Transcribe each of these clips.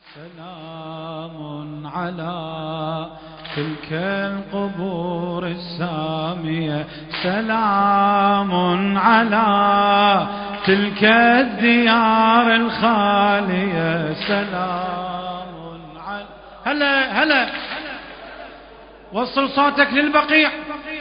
سلام على تلك القبور السامية، سلام على تلك الديار الخالية، سلام على هلا وصل صوتك للبقيع.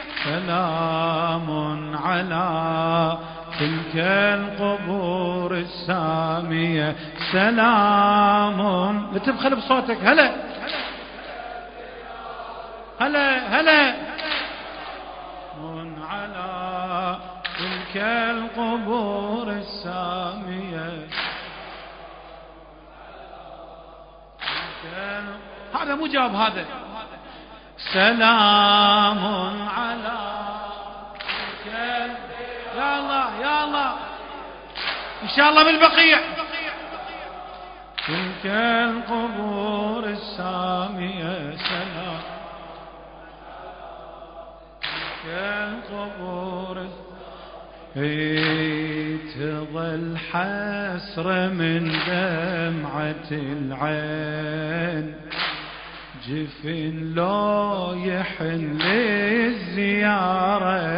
سلام على تلك القبور السامية، سلام لا تبخل بصوتك. هلا على تلك القبور السامية. هذا مو جواب، هذا سلام على تلك يا الله إن شاء الله بالبقيع. تلك القبور السامية، سلام تلك القبور تظل حسرة من دمعة العين، جفن لو يحن للزيارة،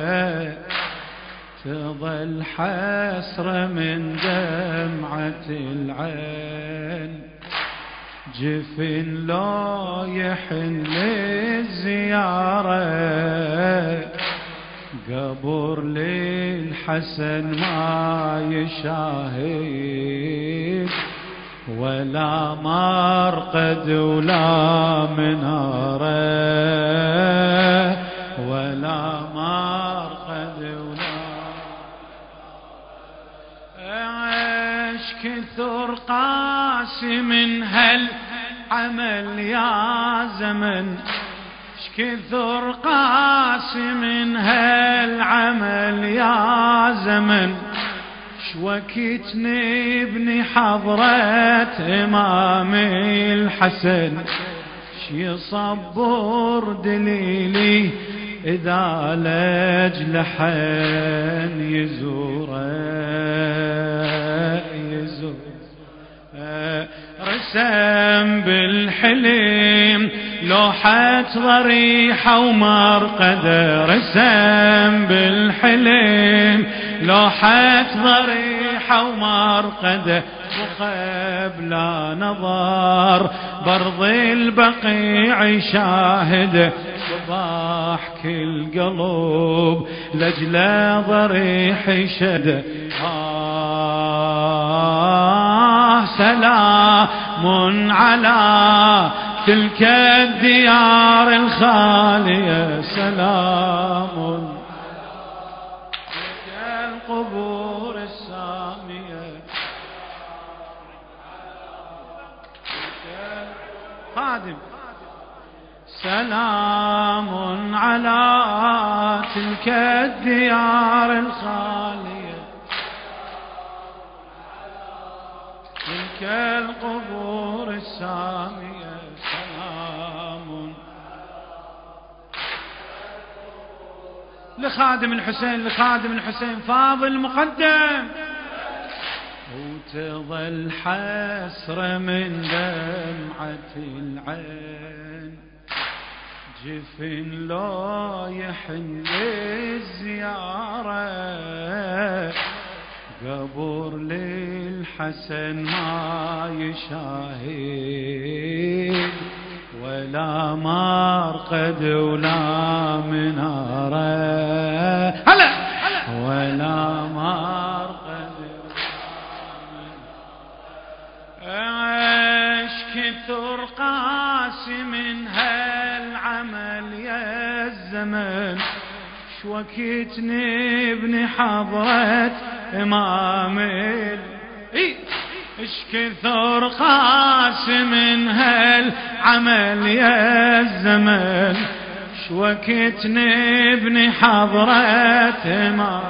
تظل حسرة من دمعة العين، جفن لو يحن للزيارة، قبر للحسن ما يشاهد، ولا مرقد ولا منارة، ولا مرقد ولا ايش كثر قاسي من هالعمل يا زمن، ايش كثر قاسي من هالعمل يا زمن، وقت نبني حضرة إمام الحسن، يصبر دليلي إذا لجل حن يزوره رسم بالحلم لوحة ضريحة ومرقدة، رسم بالحلم لوحة ضريحة ومرقدة، وقبل نظر برض البقيع شاهد، وضحك القلب لجل ضريح شد. سلام على تلك الديار الخالية، سلام تلك القبور السامية. خادم سلام على تلك الديار الخالية، تلك القبور السامية، سلام لخادم الحسين فاضل مقدم. وتظل حسرة من دمعة العين، جفن لو يحن للزيارة، قبر للحسن ما يشاهد، ولا مرقد ولا منارة، ولا مرقد ايش كثر قاسي من هالعمل يا الزمن، شوكت نبني حضرة إمام ايش كثر قاسي من هالعمل يا الزمن، شوكت نبني حضرة إمام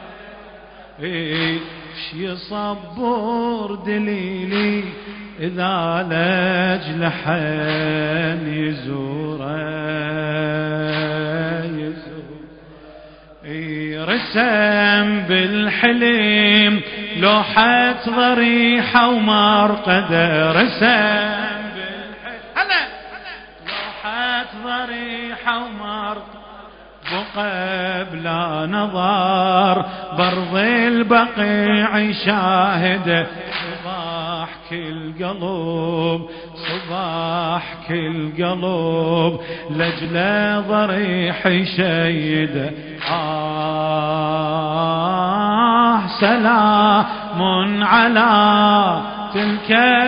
ايش يصبر دليلي إذا لجل حن يزوره رسم بالحلم لوحة ضريحة ومرقدة رسم هلا لوحة ضريحة ومرقدة وقبل نظر برض البقيع شاهد صباح كل قلب صباح كل قلب لجل ضريح شيد سلام على تلك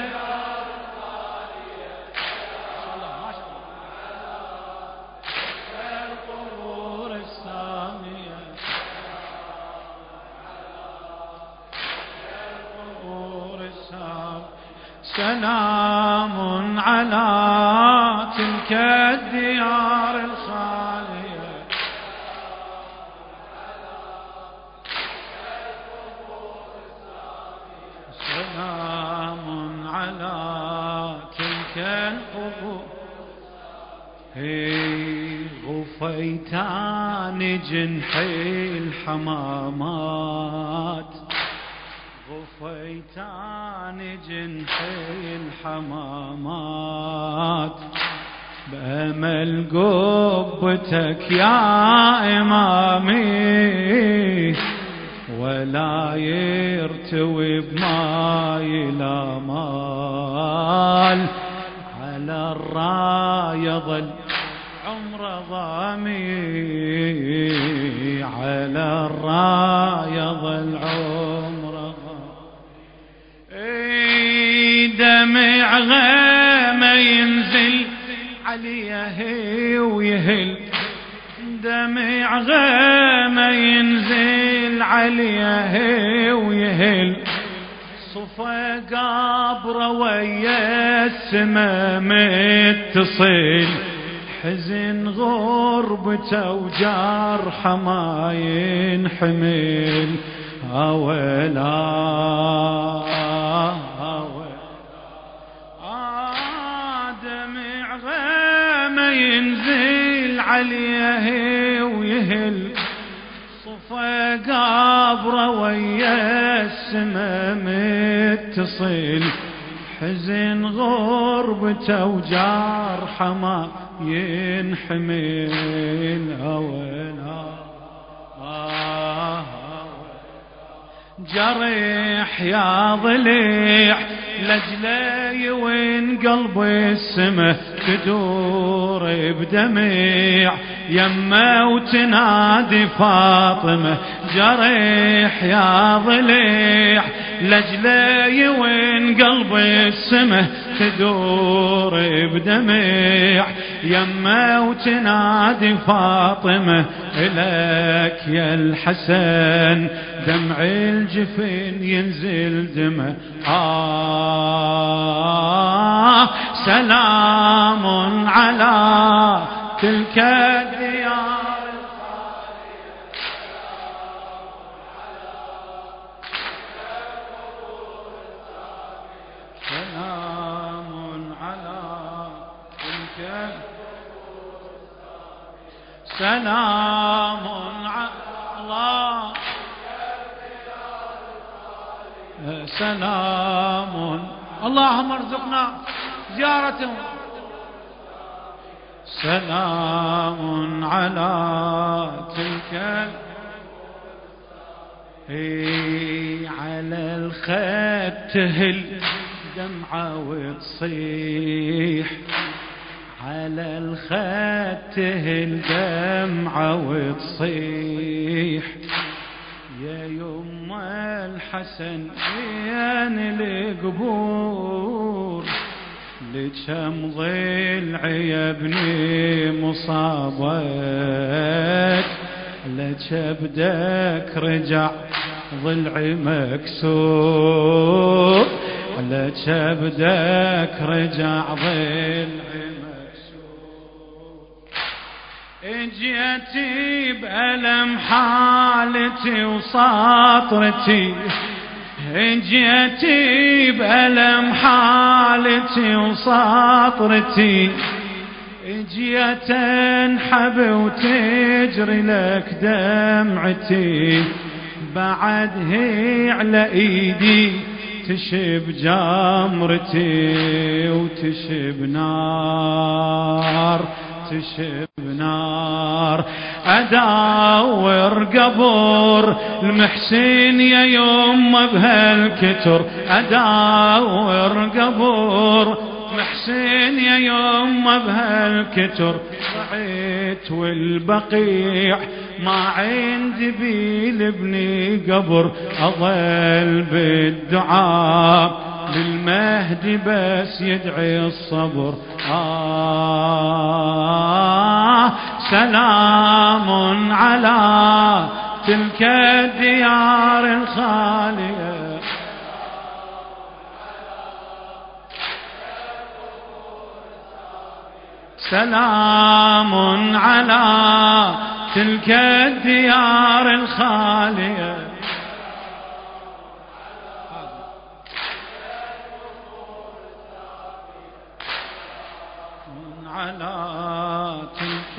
سلام على تلك الديار الخالية سلام على تلك القبور غفيتان جنحي الحمامات غفيتان جنحي الحمامات بأمل قبتك يا إمامي ولا يرتوي بماي لا مال على الراية ظل عمر ضامي على الراية ظل عمر دمع غيمة ينزل عليه ويهل دمع غيمة ينزل عليه ويهل صفا قبره ويا السما متصل حزن غربته وجرحه ما ينحمل أولا دمع غيمة ينزل عليه ويهل صفا قبره ويا السما متصل حزن غربته وجرحه ما ينحمل أولا جريح يا ضليع لجلي وين قلب السما تدور بدميع يمه وتنادي فاطمة جريح يا ضليع لجلي وين قلب السما تدور بدميع يمه وتنادي فاطمة إلك يا الحسن دمع الجفن ينزل دمه سلام على تلك الديار سلام على تلك سلام على الله سلام اللهم ارزقنا زيارتهم سلام على تلك على الخد تهل دمعة وتصيح على الخد تهل دمعة وتصيح يا يما الحسن بين القبور لكم ضلع يا ابني مصابك لك بدك رجع ضلعي مكسور لك بدك رجع ضلعي اجيتي بألم حالتي وساطرتي اجيتي بألم حالتي وساطرتي اجيت انحب وتجري لك دمعتي بعد هي على ايدي تشب جمرتي وتشب نار تشب نار. اداور قبر المحسن يا يمه بهالكتر اداور قبر محسن يا يمه بهالكتر. ضعيت والبقيع ما عندي بيلبني قبر اظل بالدعاء للمهدي بس يدعي الصبر. سلام على تلك الديار الخالية سلام على تلك الديار الخالية. على تلك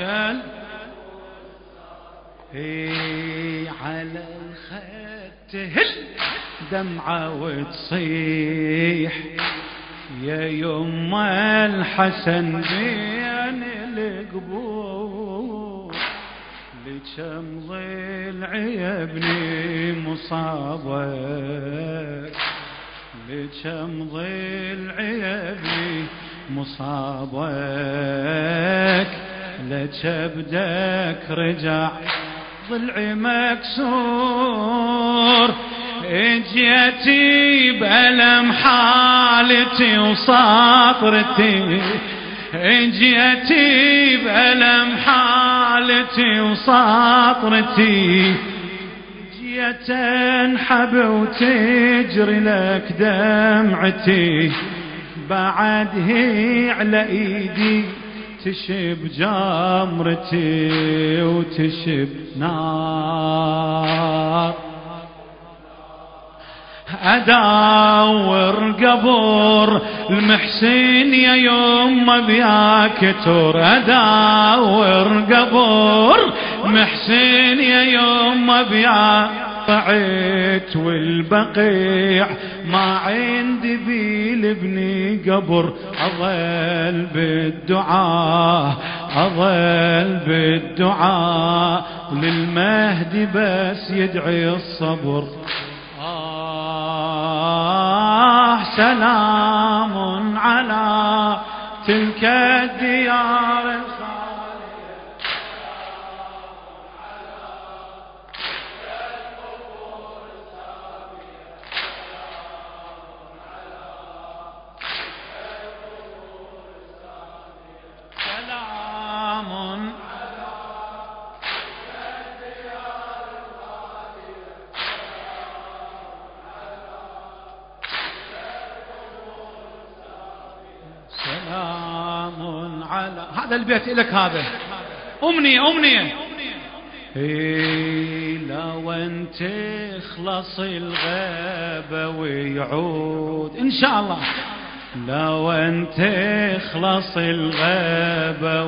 على الخد تهل دمعة وتصيح يا يما الحسن بين القبور. لكم ضلع يا ابني مصابك لكم ضلع يا ابني مصابك لجبدك رجع ضلعي مكسور. اجيتي بألم حالتي وصاطرتي اجيتي بألم حالتي وصاطرتي. جيت انحب وتجري لك دمعتي بعد هي على ايدي تشب جمرتي وتشب نار. اداور قبر المحسن يا يمه بيا كتر اداور قبر محسن يا يمه بيا. ضعيت والبقيع ما عندي بيلبني قبر اظل بالدعاء اظل بالدعاء للمهدي بس يدعي الصبر. سلام على تلك الديار الخالية سلام سلام على. هذا البيت لك هذا أمنية لو انت تخلص الغابة ويعود إن شاء الله لو انت تخلص الغابة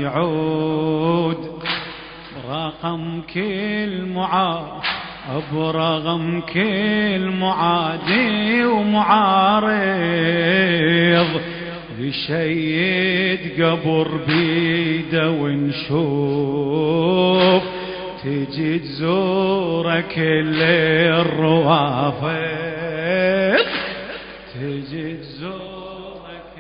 ويعود برغم كل برغم كل معادي ومعارض يشيد قبر بيده ونشوف تجي تزورك كل الروافد تجي تزورك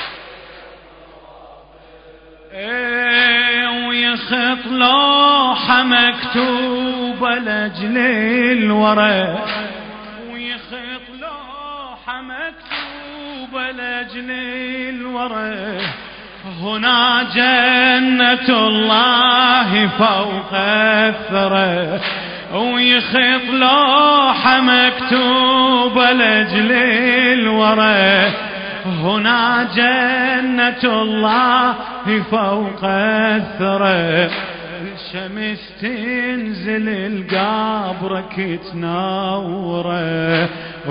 ويخط لوحة مكتوبة لأجل الورى ويخط لوحة مكتوبة لأجل الورى. هنا جنة الله فوق الثرى ويخط لوحة مكتوبة لأجل الورى. هنا جنة الله فوق الثرى. الشمس تنزل القبرك تنوره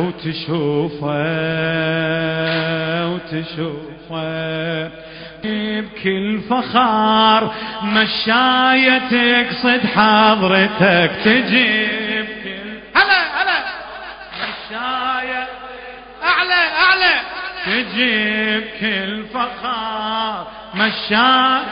وتشوفه بكل فخار مشاية تقصد حضرتك تجيب كل تجيب كل فخار مشاي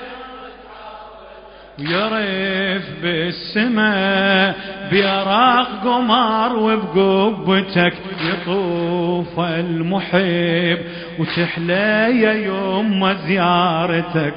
ويرف بالسماء بيراق قمر وبقبتك يطوف المحب وتحلى يا يوم زيارتك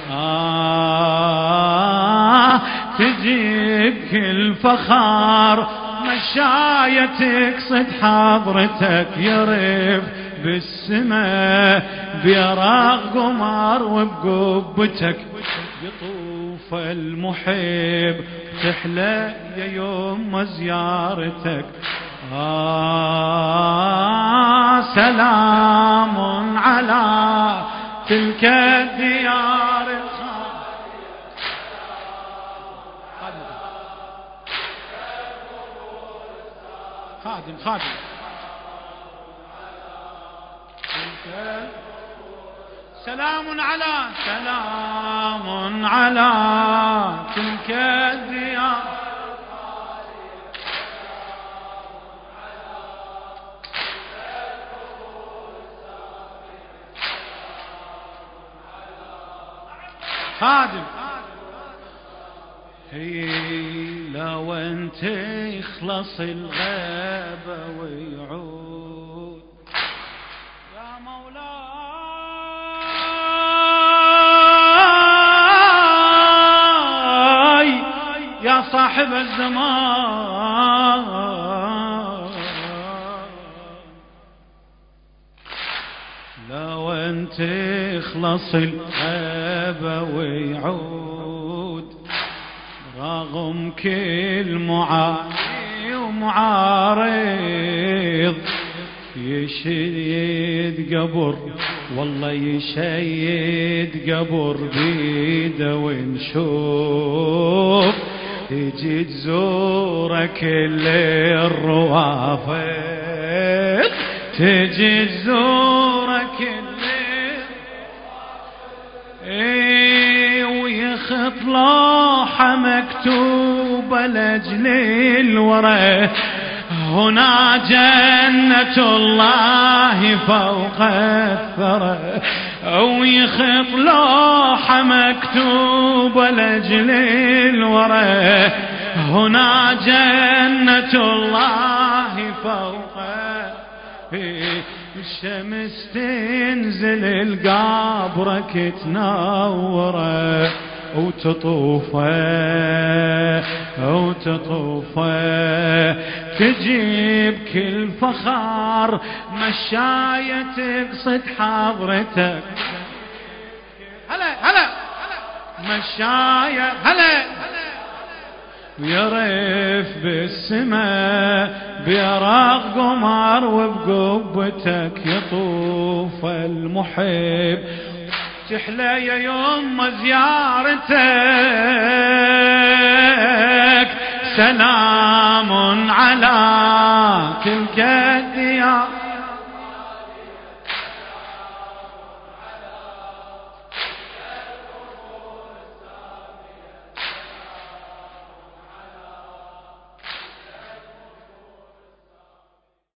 تجيب كل فخار مشايتك صد حضرتك يرف بالسماء بيراق قمر وبقبتك يطوف المحب تحلى يا يوم زيارتك سلام على تلك الديار خادم سلام على تلك الديار خادم لو انت يخلص الغابة ويعود يا مولاي يا صاحب الزمان لو انت يخلص الغابة ويعود رغم كل معاني ومعارض يشيد قبر والله يشيد قبر بيده ونشوف تجي تزوره كل الروافد تجي تزوره كل ويخط لوحة مكتوبة لأجل الورى هنا جنة الله فوق الثرى ويخط لوحة مكتوبة لأجل الورى هنا جنة الله فوق الشمس تنزل القبرك تنوره وتطوفه تجيب كل فخار مشايتك صد حضرتك هلا مشاية هلا ويرف بالسماء بيراق قمر وبقبتك يطوف المحب تحلى يا يوم زيارتك سلام على تلك الديار